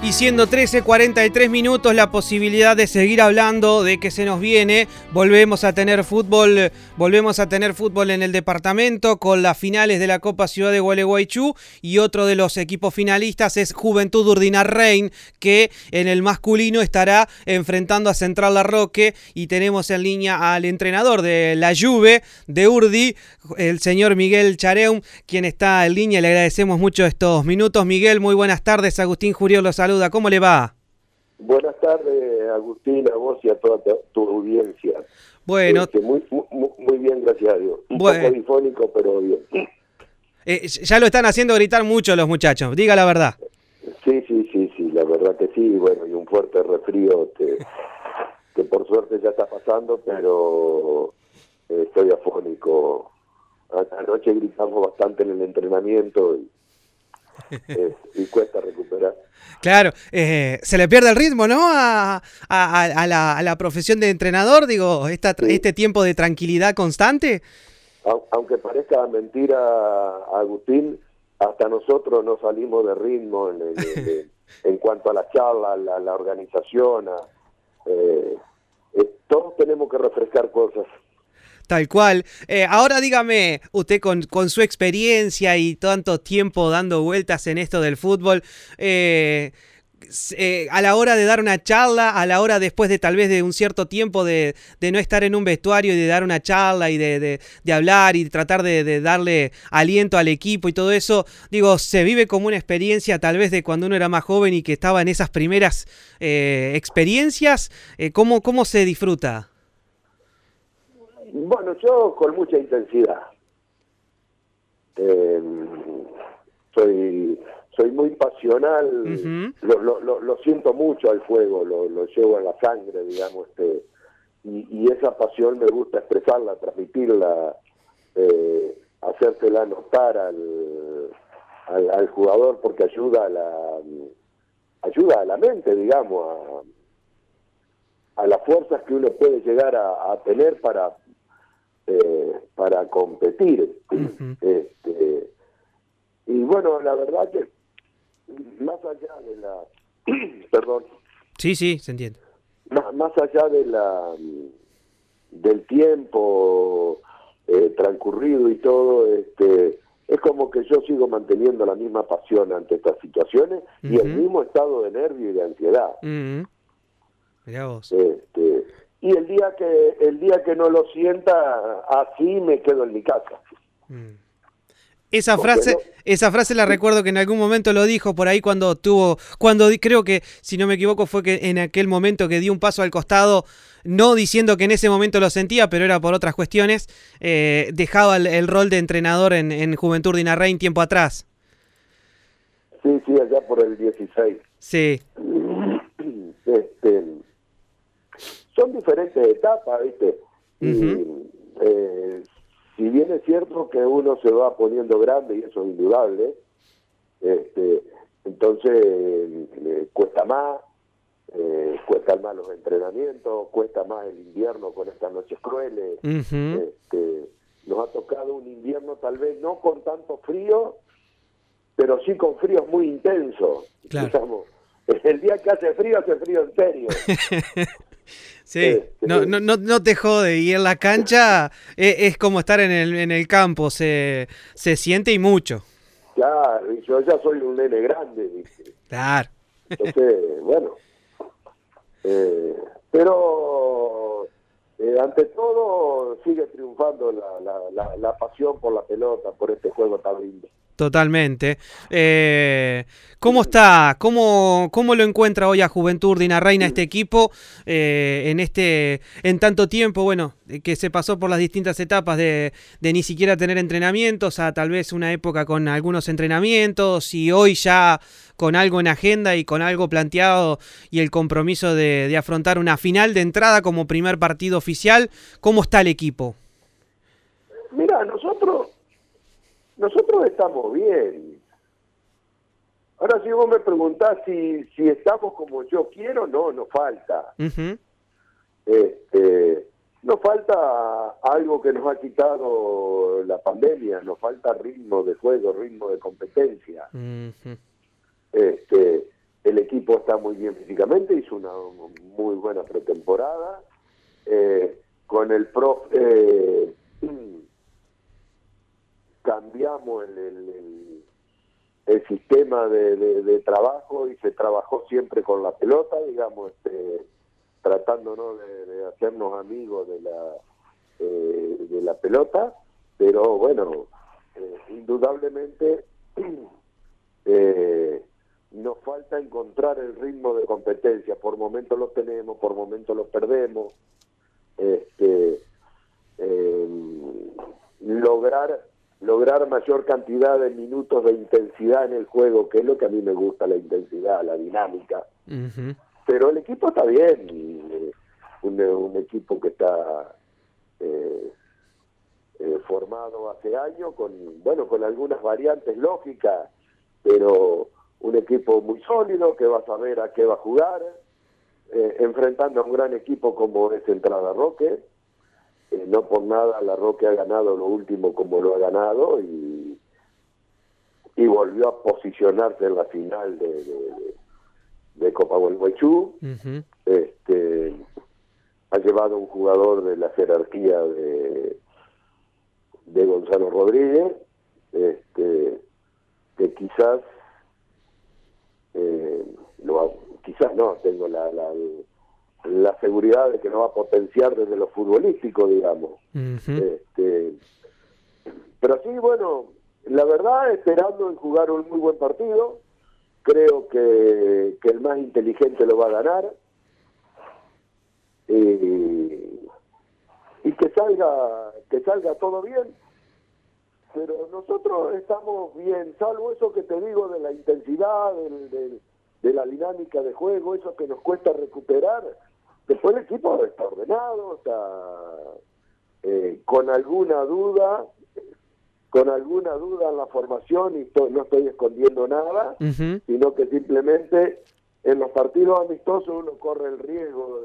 Y siendo 13:43 minutos, la posibilidad de seguir hablando de que se nos viene, volvemos a tener fútbol en el departamento con las finales de la Copa Ciudad de Gualeguaychú, y otro de los equipos finalistas es Juventud Urdinarrain, que en el masculino estará enfrentando a Central Larroque, y tenemos en línea al entrenador de la Juve de Urdi, el señor Miguel Chareum, quien está en línea. Le agradecemos mucho estos minutos. Miguel, muy buenas tardes. Agustín Juriol lo saluda. ¿Cómo le va? Buenas tardes, Agustín, a vos y a toda tu audiencia. Bueno. Muy bien, gracias a Dios. Un poco difónico, pero bien. Ya lo están haciendo gritar mucho los muchachos, diga la verdad. Sí, la verdad que sí. Bueno, y un fuerte resfrío que por suerte ya está pasando, pero estoy afónico. Anoche gritamos bastante en el entrenamiento y cuesta recuperar. Claro, se le pierde el ritmo, ¿no? A la profesión de entrenador, digo, este tiempo de tranquilidad constante. Aunque parezca mentira, Agustín, hasta nosotros no salimos de ritmo en cuanto a la charla, la organización. Todos tenemos que refrescar cosas. Tal cual. Ahora dígame, usted con su experiencia y tanto tiempo dando vueltas en esto del fútbol, a la hora de dar una charla, a la hora después de tal vez de un cierto tiempo de no estar en un vestuario y de dar una charla y de hablar y tratar de darle aliento al equipo y todo eso, digo, se vive como una experiencia tal vez de cuando uno era más joven y que estaba en esas primeras experiencias. ¿Cómo se disfruta? Bueno, yo con mucha intensidad. Soy muy pasional. Uh-huh. Lo siento mucho al juego, lo llevo en la sangre, digamos, y esa pasión me gusta expresarla, transmitirla, hacérsela notar al jugador, porque ayuda a la mente, digamos, a las fuerzas que uno puede llegar a tener para competir. Uh-huh. Y bueno, la verdad que más allá de la perdón. Sí, se entiende. Más allá de del tiempo transcurrido y todo, es como que yo sigo manteniendo la misma pasión ante estas situaciones. Uh-huh. Y el mismo estado de nervio y de ansiedad. Uh-huh. Mirá vos. Y el día que no lo sienta, así me quedo en mi casa. Esa frase la recuerdo que en algún momento lo dijo por ahí cuando creo que, si no me equivoco, fue que en aquel momento que dio un paso al costado, no diciendo que en ese momento lo sentía, pero era por otras cuestiones, dejaba el rol de entrenador en Juventud Urdinarrain tiempo atrás. Sí, allá por el 16. Sí. Son diferentes etapas, ¿viste? Uh-huh. Y si bien es cierto que uno se va poniendo grande, y eso es indudable, entonces cuestan más los entrenamientos, cuesta más el invierno con estas noches crueles. Uh-huh. Nos ha tocado un invierno tal vez no con tanto frío, pero sí con fríos muy intensos. Claro. Digamos, el día que hace frío en serio. Sí, no te jode, y en la cancha es como estar en el campo, se siente y mucho. Claro, y yo ya soy un nene grande, ¿viste? Claro. Entonces, bueno, pero ante todo sigue triunfando la pasión por la pelota, por este juego tan lindo. Totalmente. ¿Cómo está? ¿Cómo lo encuentra hoy a Juventud Urdinarrain, a este equipo, en tanto tiempo, bueno, que se pasó por las distintas etapas de ni siquiera tener entrenamientos a tal vez una época con algunos entrenamientos, y hoy ya con algo en agenda y con algo planteado y el compromiso de afrontar una final de entrada como primer partido oficial? ¿Cómo está el equipo? Mira, nosotros estamos bien. Ahora, si vos me preguntás si estamos como yo quiero, no, nos falta. Uh-huh. Nos falta algo que nos ha quitado la pandemia, nos falta ritmo de juego, ritmo de competencia. Uh-huh. El equipo está muy bien físicamente, hizo una muy buena pretemporada. Con el profe cambiamos el sistema de trabajo y se trabajó siempre con la pelota, digamos, tratándonos de hacernos amigos de la pelota, pero bueno, indudablemente nos falta encontrar el ritmo de competencia. Por momentos lo tenemos, por momentos lo perdemos. Lograr mayor cantidad de minutos de intensidad en el juego, que es lo que a mí me gusta, la intensidad, la dinámica. Uh-huh. Pero el equipo está bien, un equipo que está formado hace años con algunas variantes lógicas, pero un equipo muy sólido que va a saber a qué va a jugar, enfrentando a un gran equipo como es Entrada Roque. No por nada la Roque ha ganado lo último como lo ha ganado y volvió a posicionarse en la final de Copa Gualeguaychú. Uh-huh. Ha llevado un jugador de la jerarquía de Gonzalo Rodríguez, que quizás no, tengo la seguridad de que lo va a potenciar desde lo futbolístico, digamos. Uh-huh. Pero sí, bueno, la verdad, esperando en jugar un muy buen partido, creo que el más inteligente lo va a ganar, y que salga todo bien. Pero nosotros estamos bien, salvo eso que te digo de la intensidad, de la dinámica de juego, eso que nos cuesta recuperar. Después el equipo está ordenado, está con alguna duda en la formación, y no estoy escondiendo nada. Uh-huh. Sino que simplemente en los partidos amistosos uno corre el riesgo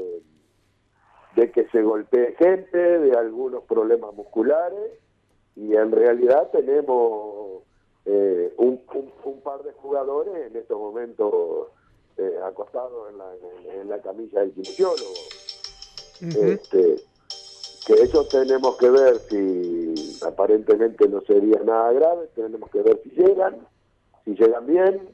de que se golpee gente, de algunos problemas musculares, y en realidad tenemos un par de jugadores en estos momentos acostados en la camilla del kinesiólogo. Uh-huh. Que eso tenemos que ver, si aparentemente no sería nada grave, tenemos que ver si llegan bien,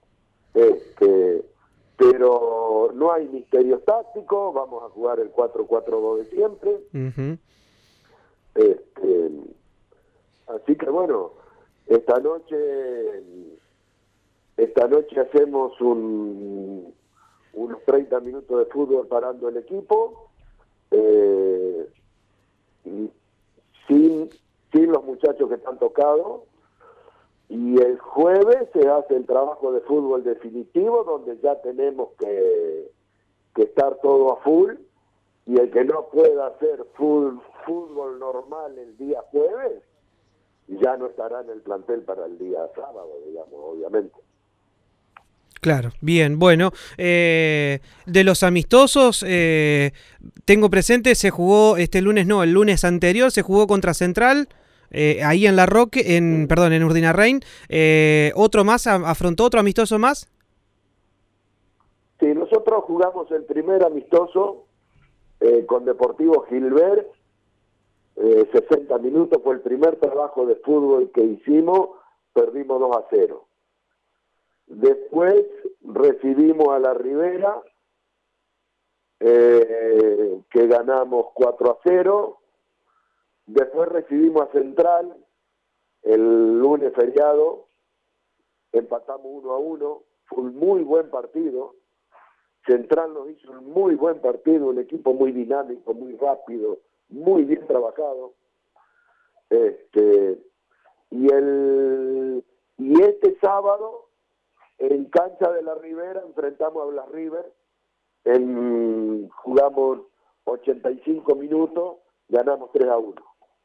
pero no hay misterios tácticos, vamos a jugar el 4-4-2 de siempre. Uh-huh. Así que bueno, esta noche hacemos unos 30 minutos de fútbol parando el equipo, sin los muchachos que están tocados, y el jueves se hace el trabajo de fútbol definitivo, donde ya tenemos que estar todo a full, y el que no pueda hacer fútbol normal el día jueves ya no estará en el plantel para el día sábado, digamos, obviamente. Claro, bien, bueno, de los amistosos, tengo presente, se jugó el lunes anterior se jugó contra Central, ahí en La Roque, en Urdinarrain. ¿Otro más, afrontó otro amistoso más? Sí, nosotros jugamos el primer amistoso con Deportivo Gilbert, 60 minutos, fue el primer trabajo de fútbol que hicimos, perdimos 2-0. Después recibimos a La Ribera, que ganamos 4-0. Después recibimos a Central el lunes feriado, empatamos 1-1, fue un muy buen partido. Central nos hizo un muy buen partido, un equipo muy dinámico, muy rápido, muy bien trabajado. Y este sábado, en cancha de La Ribera, enfrentamos a Blas River, jugamos 85 minutos, ganamos 3-1.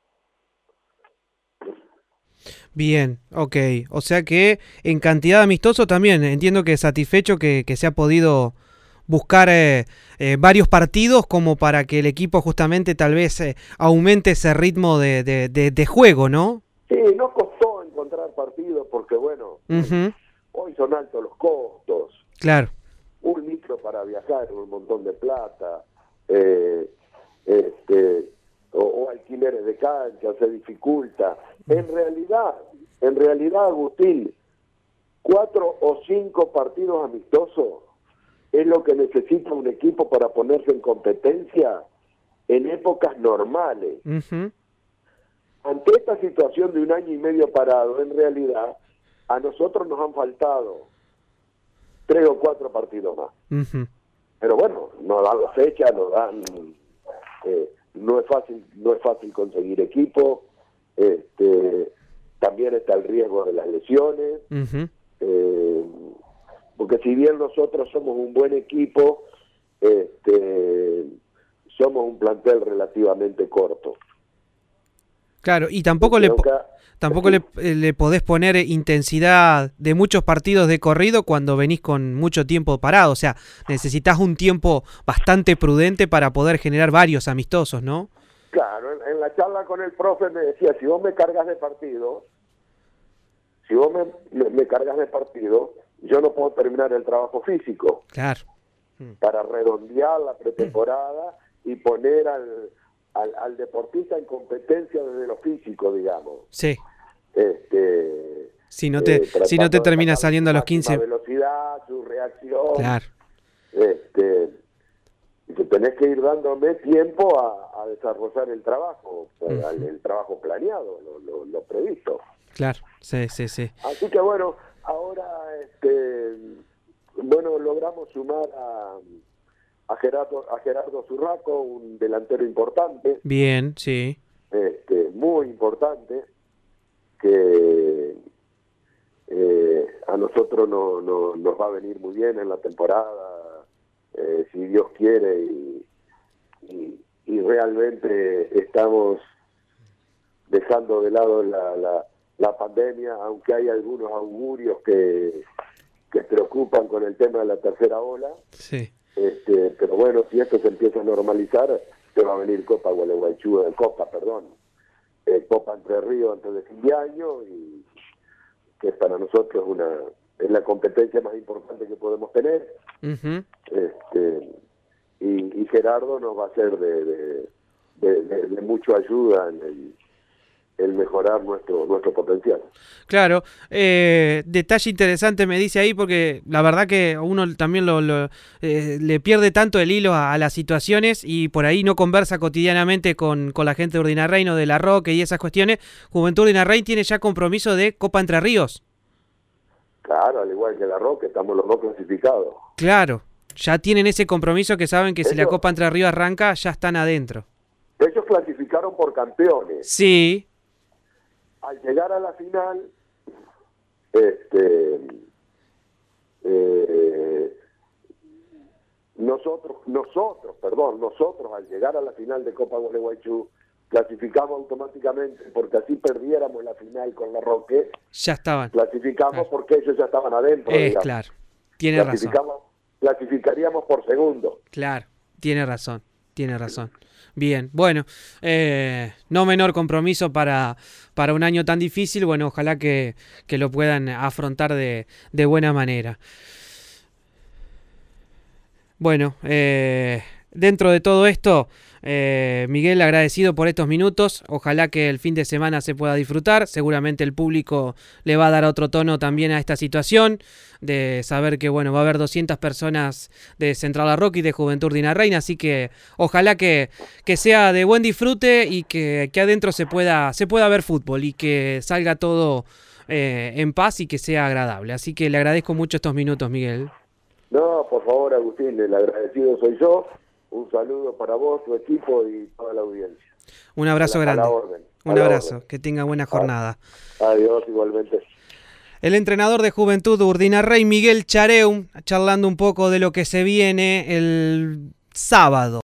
Bien, ok. O sea que en cantidad de amistosos también entiendo que satisfecho que se ha podido buscar varios partidos como para que el equipo justamente tal vez aumente ese ritmo de juego, ¿no? Sí, nos costó encontrar partidos porque, bueno, uh-huh, hoy son altos los costos. Claro. Un litro para viajar es un montón de plata, o alquileres de cancha, se dificulta. En realidad, Agustín, 4 o 5 partidos amistosos es lo que necesita un equipo para ponerse en competencia en épocas normales. Uh-huh. Ante esta situación de 1 año y medio parado, en realidad, a nosotros nos han faltado 3 o 4 partidos más. Uh-huh. Pero bueno, nos dan la fecha, nos dan... no es fácil conseguir equipo, también está el riesgo de las lesiones, uh-huh. Porque si bien nosotros somos un buen equipo, somos un plantel relativamente corto. Claro, y tampoco le podés poner intensidad de muchos partidos de corrido cuando venís con mucho tiempo parado. O sea, necesitas un tiempo bastante prudente para poder generar varios amistosos, ¿no? Claro, en la charla con el profe me decía, si vos me cargas de partido, yo no puedo terminar el trabajo físico. Claro. Para redondear la pretemporada y poner al deportista en competencia desde lo físico, digamos. Sí. Si no te termina saliendo a los 15. Su velocidad, su reacción. Claro. Y que tenés que ir dándome tiempo a desarrollar el trabajo, el trabajo planeado, lo previsto. Claro, sí. Así que bueno, ahora logramos sumar a Gerardo Zurraco, un delantero importante. Bien, sí. Muy importante, que a nosotros nos va a venir muy bien en la temporada, si Dios quiere, y realmente estamos dejando de lado la pandemia, aunque hay algunos augurios que preocupan con el tema de la tercera ola. Sí. Pero bueno, si esto se empieza a normalizar, se va a venir Copa Entre Ríos antes de fin de año, y que para nosotros es la competencia más importante que podemos tener. Uh-huh. Y Gerardo nos va a ser de mucha ayuda en el mejorar nuestro potencial. Claro, detalle interesante me dice ahí, porque la verdad que uno también le pierde tanto el hilo a las situaciones y por ahí no conversa cotidianamente con la gente de Urdinarrain o de La Roque y esas cuestiones. Juventud Urdinarrain tiene ya compromiso de Copa Entre Ríos. Claro, al igual que La Roque, estamos los 2 clasificados. Claro, ya tienen ese compromiso que saben que si la Copa Entre Ríos arranca, ya están adentro. Ellos clasificaron por campeones. Sí. Al llegar a la final, nosotros al llegar a la final de Copa Gualeguaychú, clasificamos automáticamente, porque así perdiéramos la final con La Roque. Ya estaban. Clasificamos, claro, porque ellos ya estaban adentro. Claro, tiene razón. Clasificaríamos por segundo. Claro, tiene razón. Bien, bueno, no menor compromiso para un año tan difícil. Bueno, ojalá que lo puedan afrontar de buena manera. Bueno, dentro de todo esto, Miguel, agradecido por estos minutos. Ojalá que el fin de semana se pueda disfrutar. Seguramente el público le va a dar otro tono también a esta situación, de saber que bueno, va a haber 200 personas de Central La Roque y de Juventud Urdinarrain, así que ojalá que sea de buen disfrute y que adentro se pueda ver fútbol y que salga todo en paz y que sea agradable. Así que le agradezco mucho estos minutos, Miguel. No, por favor, Agustín, el agradecido soy yo. Un saludo para vos, tu equipo y toda la audiencia. Un abrazo grande. Un abrazo. Que tenga buena jornada. Adiós, igualmente. El entrenador de Juventud Urdinarrain, Miguel Chareum, charlando un poco de lo que se viene el sábado.